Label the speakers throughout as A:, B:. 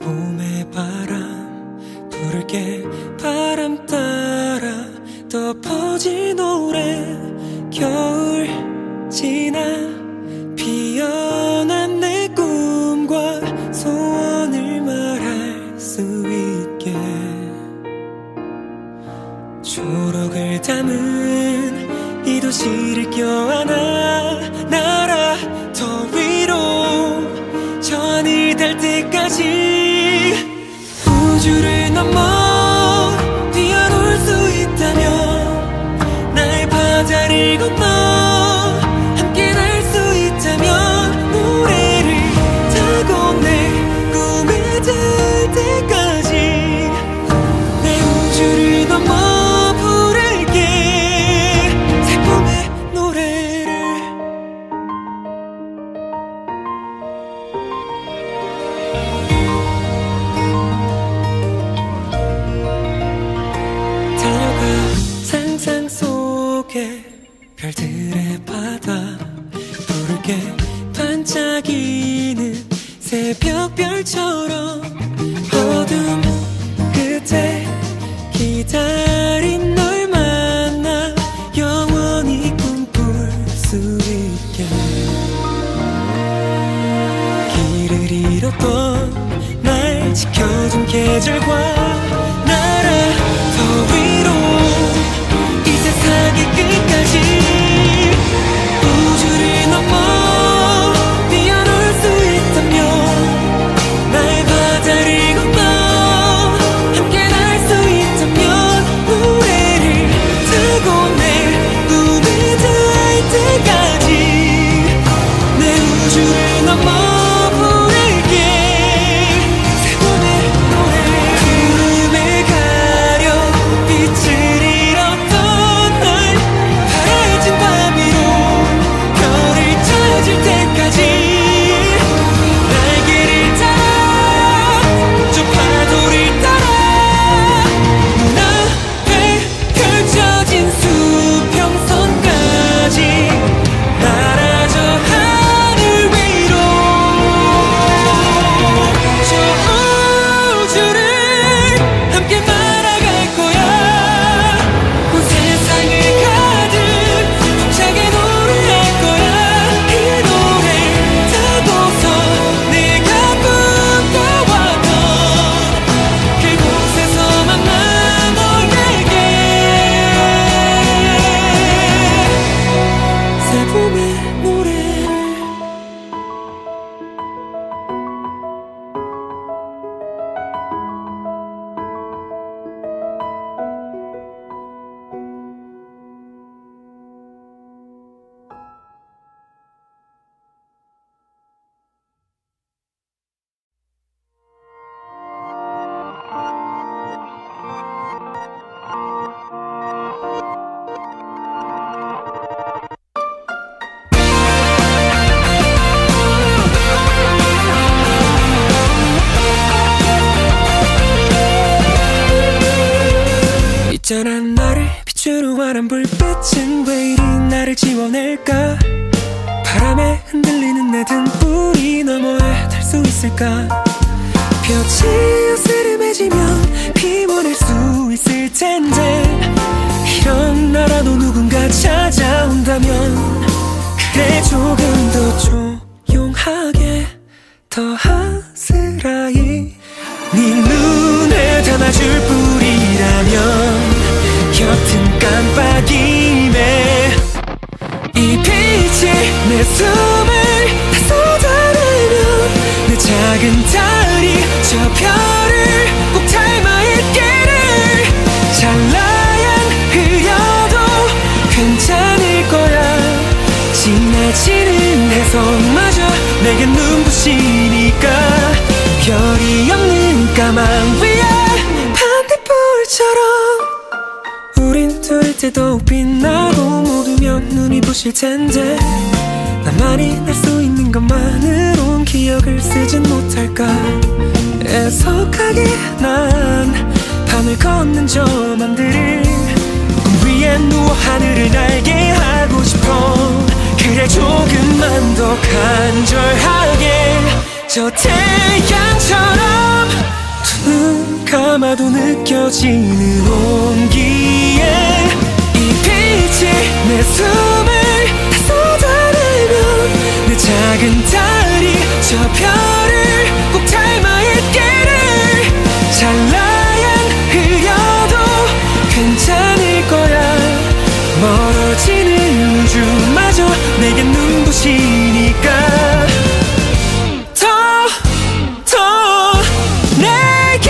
A: 봄의 바람 부를게. 바람 따라 더 퍼진 노래. 겨울 지나 피어난 내 꿈과 소원을 말할 수 있게. 초록을 담은 이 도시를 껴안아 날아 더 위로 저 하늘 닿을 때까지. 우주를 넘어 뛰어놀 수 있다면, 나의 바다를 건너 함께 날 수 있다면, 노래를 타고 내 꿈에 닿을 때까지 내 우주를 넘어 부를게. 새봄의 노래를. 달려가 상상 속에 별들의 바다 부를게. 반짝이는 새벽별처럼 어둠 끝에 기다린 널 만나 영원히 꿈꿀 수 있게. 길을 잃었던 날 지켜준 계절과 날아 더 위로 이 세상의 끝까지. 우주를 넘어 뛰어놀 수 있다면, 나의 바다를 건너 함께 날 수 있다면, 노래를 타고 내 꿈에 닿을 때까지 내 우주를 넘어 부를게. 새봄의 노래. 구름에 가려 빛을 잃었던 날 파래진 밤 위로 별을 찾을 때까지 날개를 따라 저 파도를 따라 눈앞에 펼쳐진 수평선까지 날아 저 하늘 위로. 저 우주를 함께 날아갈 거야. 온 세상을 가득 힘차게 노래할 거야. 이 노래 타고서 내가 꿈꿔왔던 그곳에서 만나 너에게. 새봄의 노래를. 있잖아 나를 비추는 환한 불빛은 왜 이리 나를 지워낼까. 바람에 흔들리는 내 등불이 너머에 달 수 있을까. 볕이 으스름해지면 피곤할 수 있을 텐데, 이런 나라도 누군가 찾아온다면 그래 조금 더 조용하게 더 아스라이 네 눈에 담아줄 뿐이라면 옅은 깜빡임에 이 빛이 내 숨을 다 쏟아내면 내 작은 달이 저 별을 꼭 닮아있기를. 찰나양 흐려도 괜찮을 거야. 지나치는 해성마저 내겐 눈부시니까. 별이 없는 까만 위에 반딧불처럼 우린 둘 때 더욱 빛나고 모두면 눈이 부실 텐데, 나만이 날 수 있는 것만으론 기억을 쓰진 못할까. 애석하게 난 밤을 걷는 저 맘들을 꿈 위에 누워 하늘을 날게 하고 싶어. 그래 조금만 더 간절하게 저 태양처럼 멀어지는 온기에 이 빛이 내 숨을 다 쏟아내면 내 작은 달이 저 별을 꼭 닮아있기를 잘라양 흐려도 괜찮을 거야 멀어지는 우주마저 내겐 눈부시니까 더 내게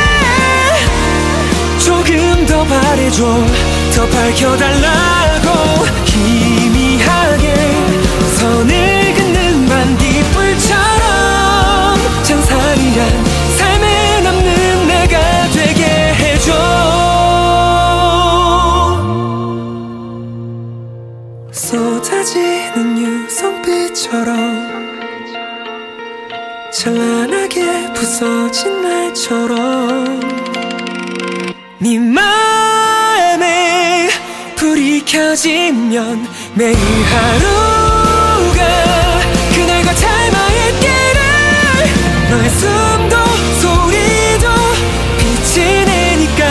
A: 조금 더 바래줘 더 밝혀달라고 희미하게 선을 긋는 반딧불처럼 찬란한 삶에 남는 내가 되게 해줘 쏟아지는 유성빛처럼 찬란하게 부서진 날처럼 네 마음에 불이 켜지면 매일 하루가 그날과 닮아있기를 너의 숨도 소리도 빛이 내니까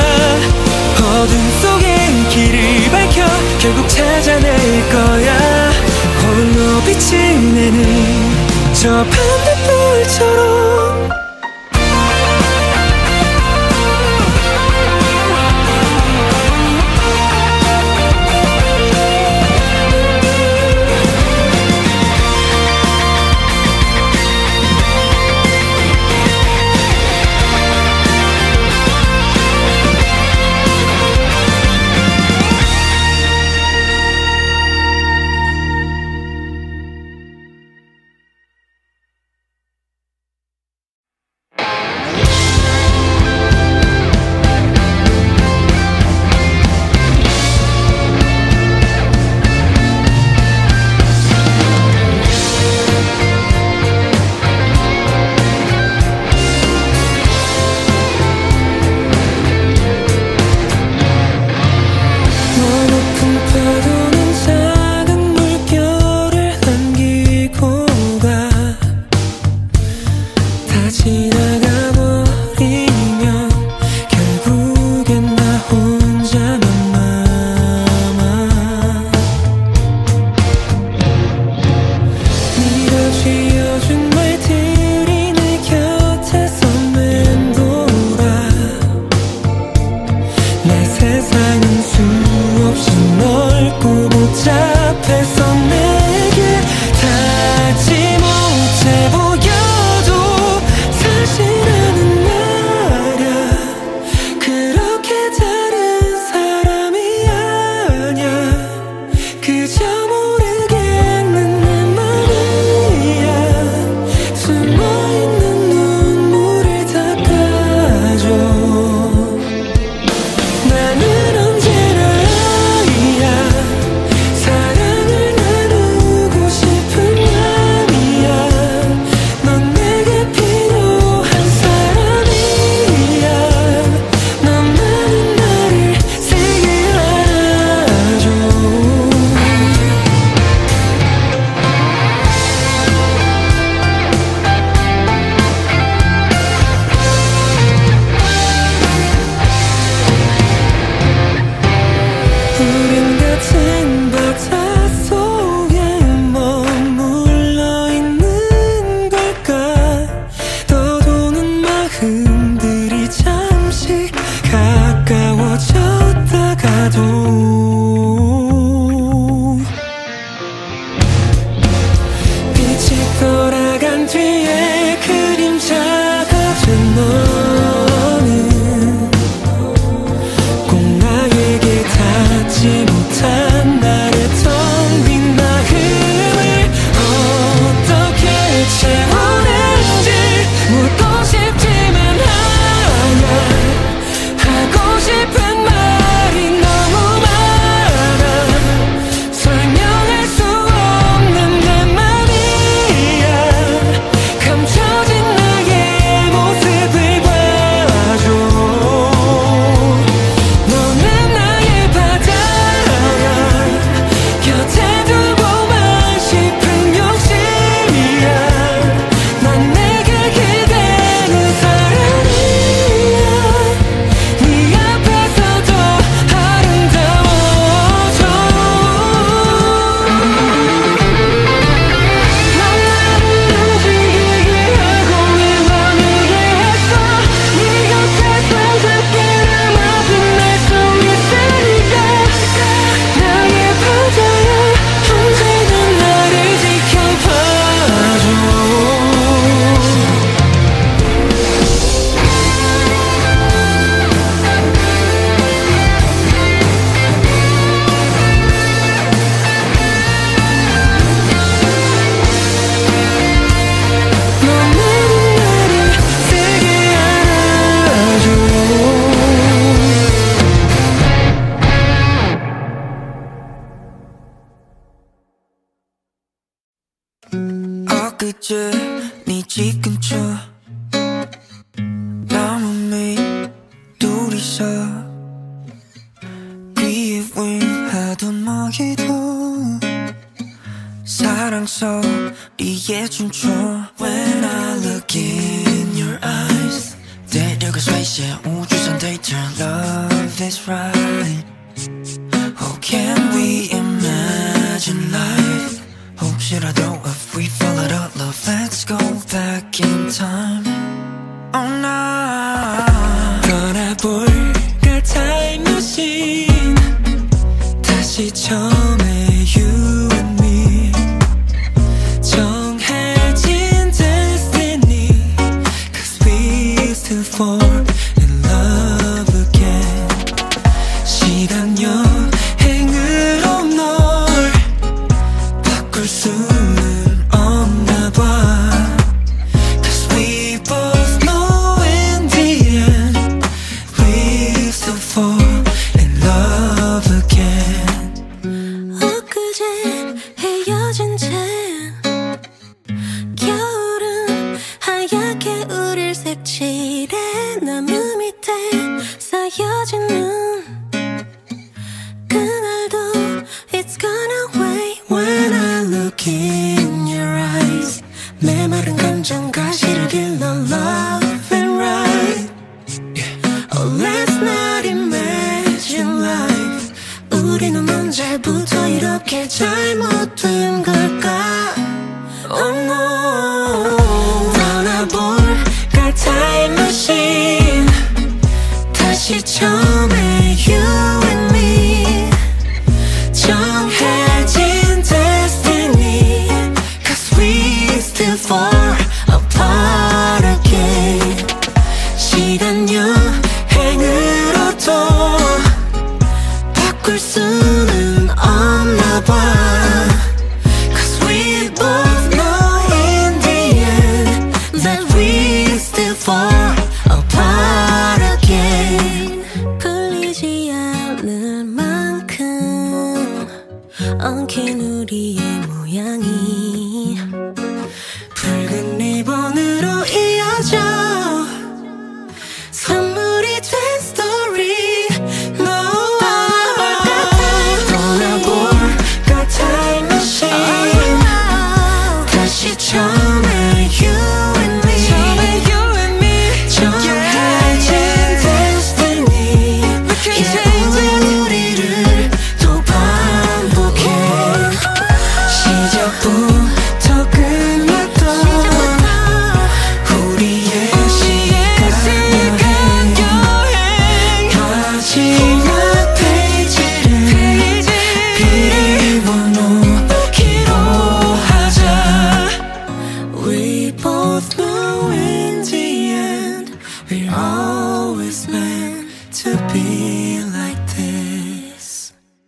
A: 어둠 속에 길을 밝혀 결국 찾아낼 거야 홀로 빛을 내는 저 반딧불처럼 채우는지 묻고 싶지만 어제 네 집 근처 나무 밑 둘이서 귀에 윙하던 너희도 사랑 소리에 춤춰 When I look in your eyes 대륙을 스페이스의 우주선 데이터 Love is right Oh can we imagine life 혹시라도 if we fall out of love Let's go back in time Oh no 떠나볼까 time machine 다시 처음에 you and me 정해진 destiny Cause we still fall in love again 시간 여행으로 널 바꿀 수는 없나 봐 Cause we both know in the end we still fall in love again
B: 엊그제 헤어진 채 겨울은 하얗게 우릴 색칠해 나무 밑에 쌓여지는 그날도 It's gonna wait
A: When I look in your eyes 메마른 감정 가시를 길러 Love and right Oh let's not imagine life 우리는 언제부터 이렇게 잘못된 걸까 Oh no 떠나볼까 time machine 다시 처음에 you and me 정해진 destiny Cause we still fall apart again 시간 여행으로 또 바꿀 수는 없나 봐 Cause we both know in the end That we still fall apart again
B: 풀리지 않을 만큼 엉킨 우리의 모양이
A: 붉은 리본으로 이어져 선물이 된 스토리 No 떠나볼까 time machine 다시 처음에 you and me 정해진 destiny 이제 우리를 또 반복해 시작부터 끝났던 우리의 시간 여행 마지막 페이지를 비워놓기로 하자 We both know in the end we're always meant to be like this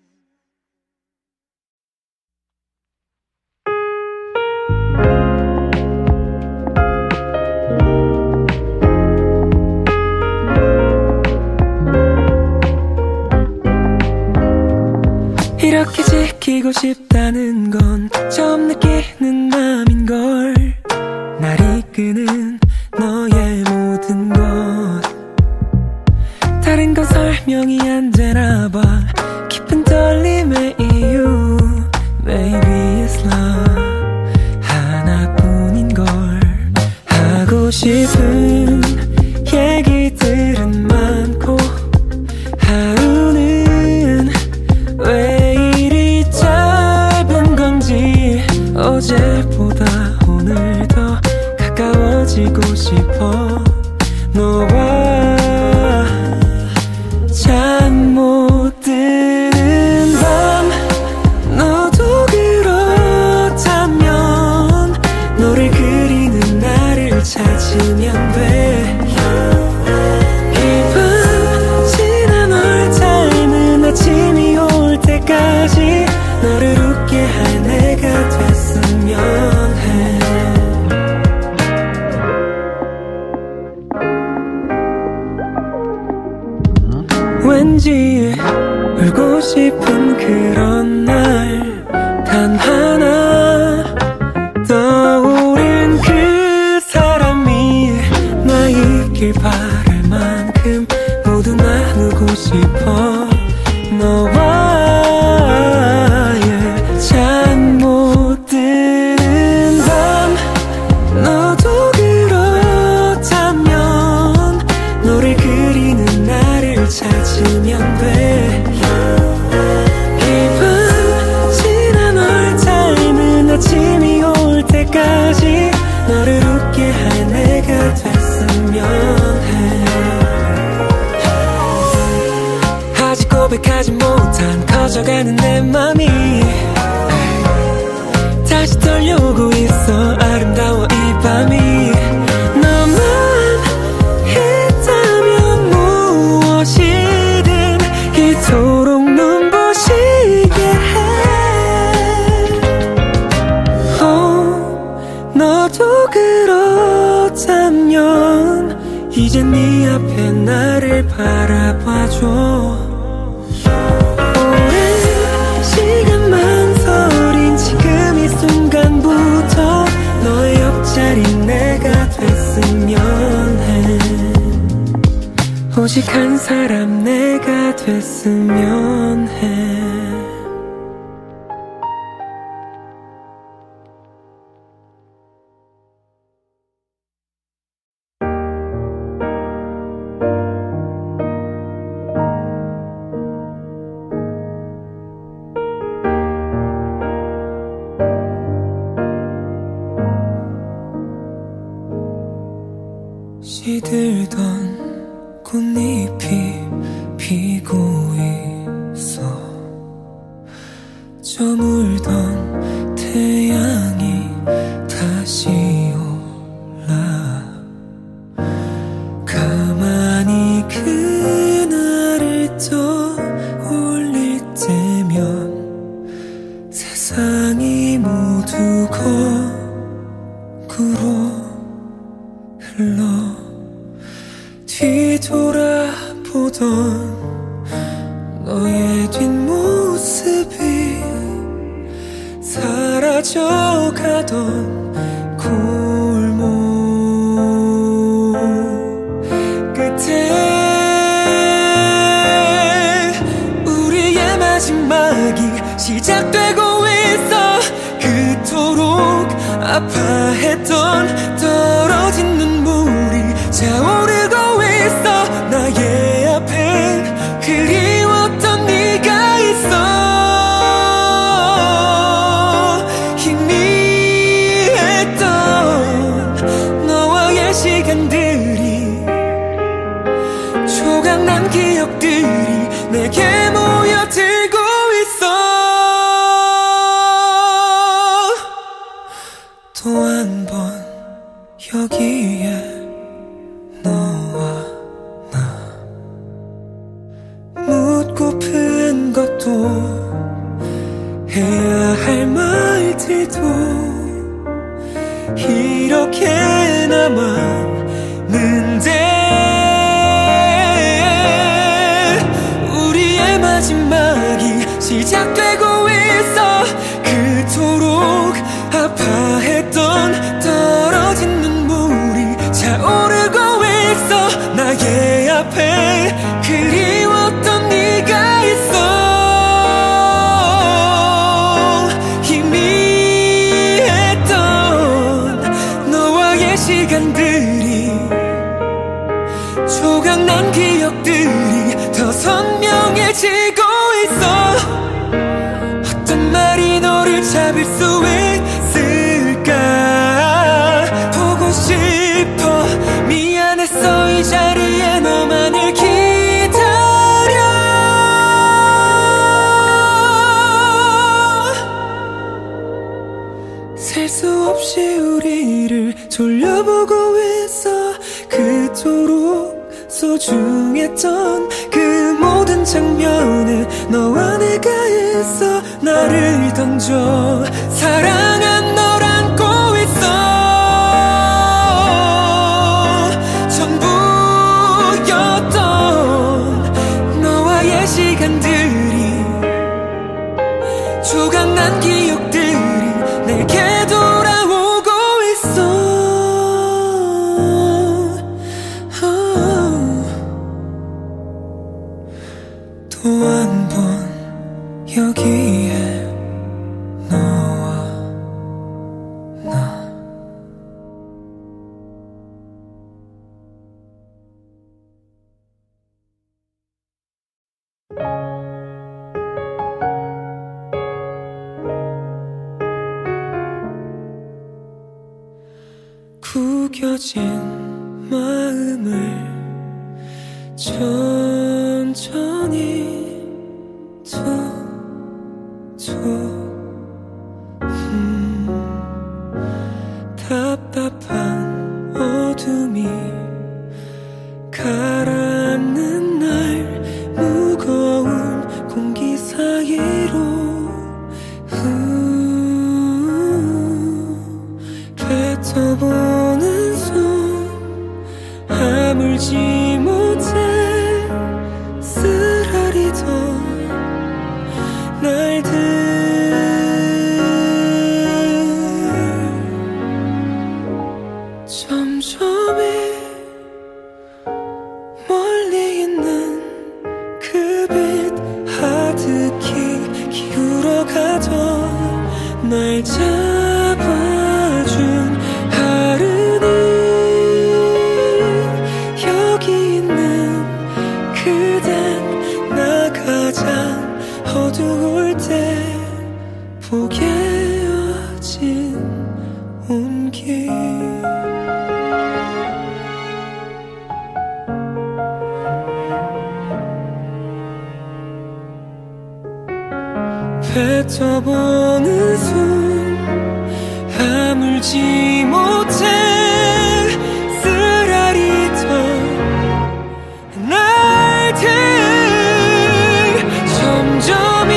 A: 이렇게 지키고 싶다는 건 처음 느끼는 맘인걸 날 이끄는 너의 모든 것 다른 건 설명이 안 되나 봐 깊은 떨림의 이유 Maybe it's love 하나뿐인걸 하고 싶은 얘기들은 많고 하루는 왜 이리 짧은 건지 어제보다 오늘 더 가까워지고 싶어 너와 잠 못 드는 밤 너도 그렇다면 너를 그리는 나를 찾으면 돼 이 밤 지나 널 닮은 아침이 올 때까지 너를 웃게 할 내가 됐으면 해 왠지 울고 싶은 그런 날 단 하나 떠오른 있길 바랄 만큼 모두 나누고 싶어. 너와의 잠 못 드는 밤 너도 그렇다면 너를 그리는 나를 찾으면 돼. 이 밤 지난 얼타임은 아침이 올 때까지 너를 웃게 할 내가 됐으면 해. 아직 고백하지 못한 커져가는 내 맘이 다시 떨려오고 있어. 아름다워 이 밤이. 너만 있다면 무엇이든 이토록 눈부시게 해. 너도 그렇다면 이제 네 앞에 나를 바라봐줘. 지금 이 순간부터 너의 옆자리 내가 됐으면 해. 오직 한 사람 내가 됐으면 해. 시들던 꽃잎이 피고 있어. 저물던 태양이 다시 올라. 가만히 그날을 떠올릴 때면 세상이 모두 거꾸로 흘러. 뒤돌아보던 너의 뒷모습이 사라져가던 골목 끝에 우리의 마지막이 시작되고 있어. 그토록 아파했던 떨어진 눈물이 차오르고 있어. 나의 앞에 그리웠던 네가 있어. 희미했던 너와의 시간들이 조각난 기억들이 내게 모여들고 있어. 또 한 번 여기에 너와 나 묻고픈 것도 해야 할 말들도 이렇게 남았는데 우리의 마지막이 시작되고 있어. 그토록 아파했던 떨어진 눈물이 차오르고 있어. 나의 앞에 그리웠던 네가 있어. 희미했던 너와의 시간들이 조각난 기억들이 더 선명해지고 있어. 어떤 말이 너를 잡을 수 있을까. 보고 싶어. 미안했어. 이 자리에 너만을 기다려. 셀 수 없이 우리를 돌려보고 있어. 그토록 소중했던 그 모든 장면에 너와 내가 있어. 나를 던져 사랑한 널 안고 있어. 전부였던 너와의 시간들이 조각난 기억들이 내게 돌아오고 있어. 여기에 너와 나. 구겨진 마음을 천천히 답답한 어둠이 가라앉는 날 무거운 공기 사이로 뱉어보는 손 아물지 못해 쓰라리던 날들 점점이 멀리 있는 그 빛 하드키 기울어가던 날 잡아준 하루는 여기 있는 그댄 나 가장 어두울 때 보게 여진 온기. 뱉어보는 손 아물지 못해 쓰라리던 날들 점점이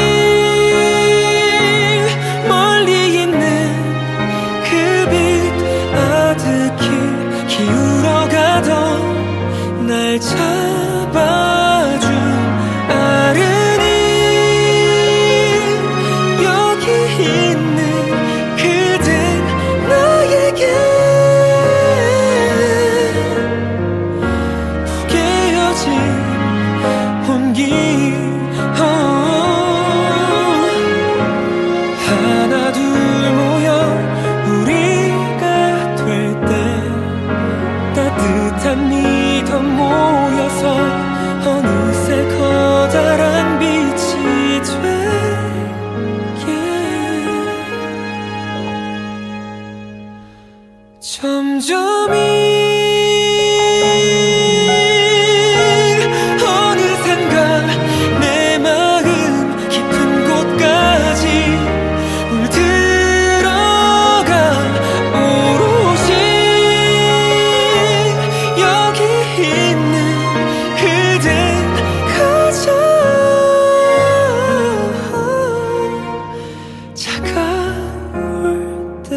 A: 멀리 있는 그 빛 아득히 기울어가던 날 잡아준 아른이 있는 그댄 나에게 부개어진 온기. 하나 둘 모여 우리가 될 때 따뜻한 믿음 모여서 어느새 커다란 빛이 돼. 점점이 어느샌가 내 마음 깊은 곳까지 물들어가 오롯이 여기 있는 그댄 가장 차가울 때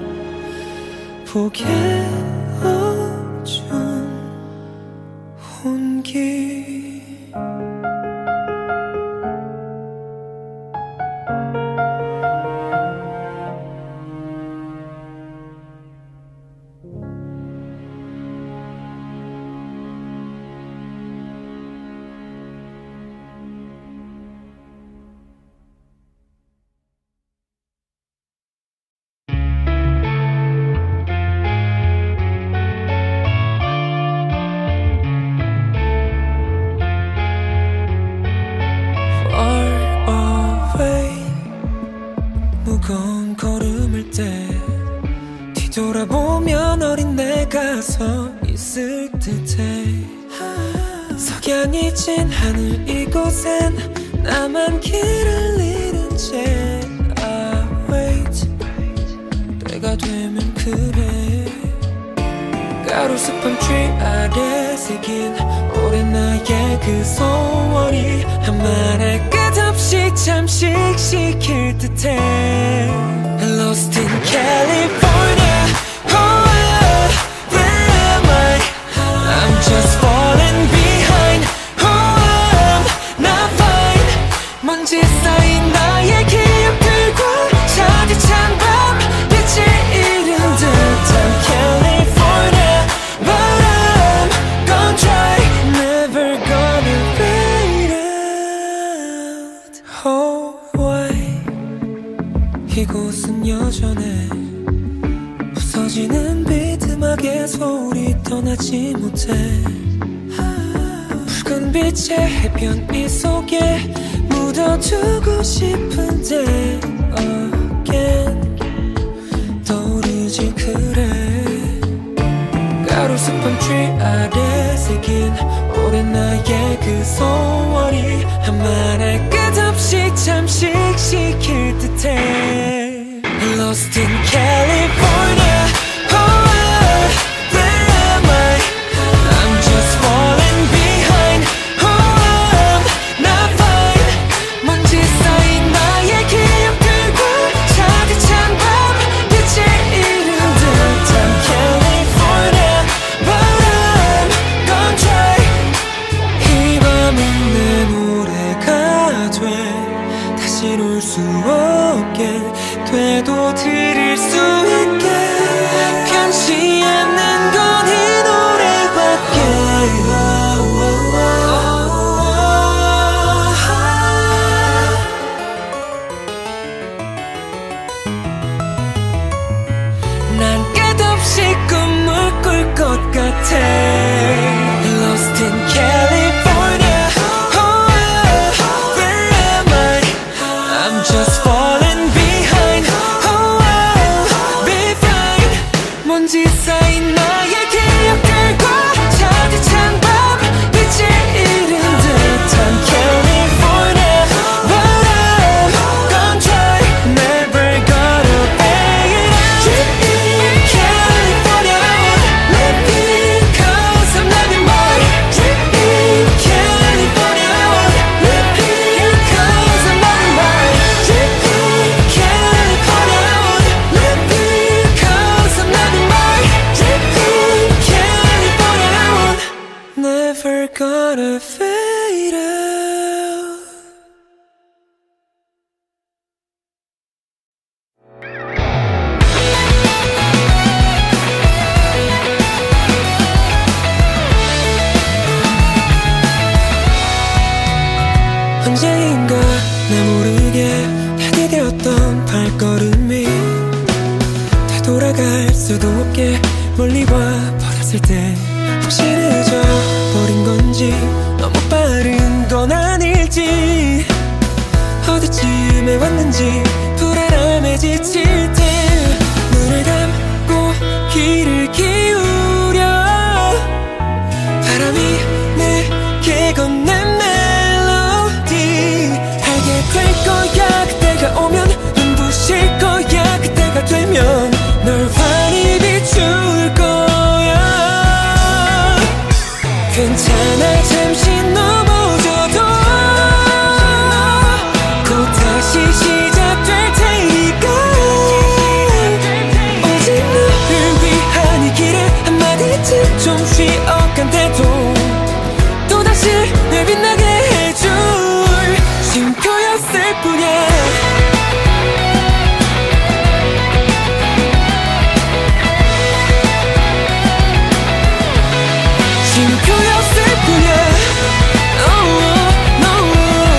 A: 보게 어준 온기. 무거운 걸음을 때 뒤돌아보면 어린 내가 서 있을 듯해. 석양이 진 하늘 이곳엔 나만 길을 잃은 채 I wait. 때가 되면 그래 가로수 펌트리 아래 새긴 오랜 나의 그 소원이 한 말에 끝없이 잠식시킬 듯해. Lost in California. Oh, where am I? I'm just falling behind. Oh, I'm not fine. 먼지 쌓인 나의 기억들과 차디찬 밤 빛이 잃은 듯한 California. But I'm gonna try, never gonna fade out. Oh, 하지 못해. 붉은 빛의 해변 이 속에 묻어두고 싶은데 again 떠오르지 그래. 가로수밤 쥐 아래 새긴 오랜 나의 그 소원이 한만할 끝없이 잠식시킬 듯해. Lost in California, oh, where am I? I'm just falling behind, oh, I'm not fine. 먼지 쌓인 나의 기억들과 차디찬 밤빛을 잃은 듯한 California, but I'm gonna try. 이 밤은 내 노래가 돼 다시 올 수 없게 되도 들을 수 있게 변치 않는 건 이 노래밖에. 난 끝없이 꿈을 꿀 것 같아. Lost in California, oh, where am I? I'm just falling behind, oh, be fine. 먼지 쌓인 나의 기억들과 차디찬 밤빛을 잃은 듯한 California, but I'm gonna try. Never gonna fade out in California. Live because I'm loving more. In California, live because I'm loving more. In California, live because I'm loving more. In California, never gonna fade out. 언제인가 나 모르게 향해되었던 발걸음이 되돌아갈 수도 없게 멀리 와 버렸을 때 혹시 늦어버린 건지 너무 빠른 건 아닐지 어디쯤에 왔는지 불안함에 지칠 때 눈을 감고 귀를 기울여 바람이 내게 건넨 멜로디 알게 될 거야. 그때가 오면 눈부실 거야. 그때가 되면 널 환히 비출 거야. 괜찮아 잠시 넘어져도 곧 다시 시작될 테니까 오직 너를 위한 이 길에 한마디쯤 좀 쉬어간대도 또다시 날 빛나게 해줄 쉼표였을 뿐이야. 쉼표였을 뿐이야. Oh, no.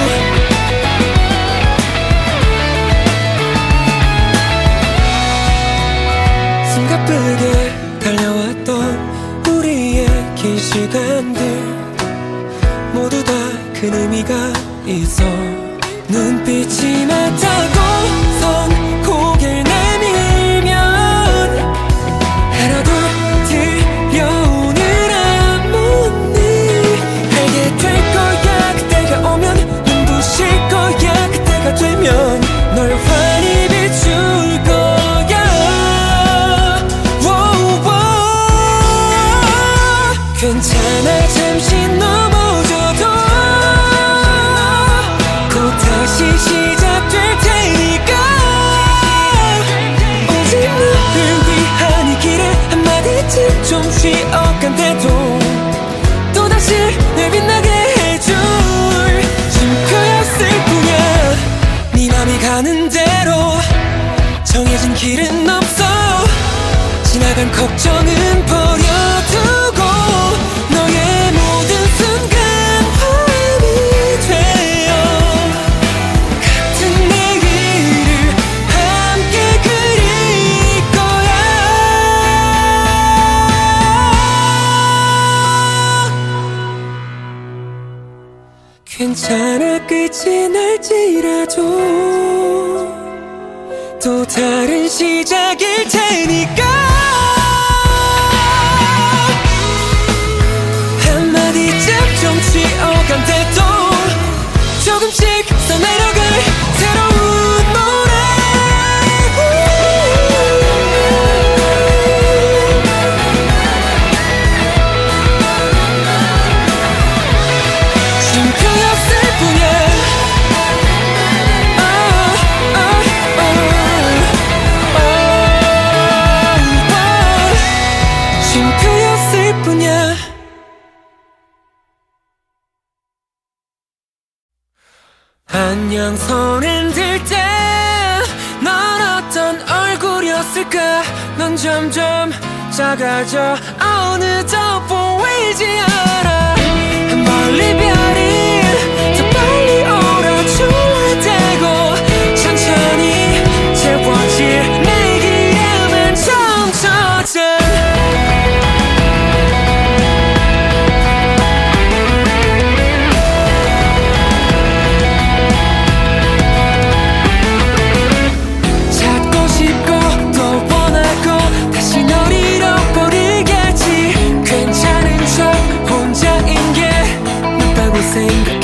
A: 숨가쁘게 달려왔던 우리의 긴 시간들 모두 다 큰 의미가 있어. 눈빛이 맞다고선 고개를 내밀면 하나둘 들려오는 암모니 알게 될 거야. 그때가 오면 눈부실 거야. 그때가 되면 널 환히 비출 거야. Whoa, whoa. 괜찮아 잠시 넘어져도 다시 시작될 테니까 오직 너를 위한 이 길에 한마디쯤 좀 쉬어간대도 또다시 날 빛나게 해줄 쉼표였을 뿐이야. 네 맘이 가는 대로 정해진 길은 없어. 지나간 걱정은 버려두고 너의 모든 순간 화음이 되어 같은 내일을 함께 그릴 거야. 괜찮아 끝이 날지라도 또 다른 시작일 테니까 한마디쯤 좀 쉬어간대도 조금씩 써내려갈 새로운 노래 싱크였을 뿐이야 싱크였을 뿐이야 안녕 손을 들 때 넌 어떤 얼굴이었을까 넌 점점 작아져 어느덧 보이지 않아 멀리 별이 더 빨리 오라 줄라대고 천천히 채워질 내 기름은 점쳐져 생각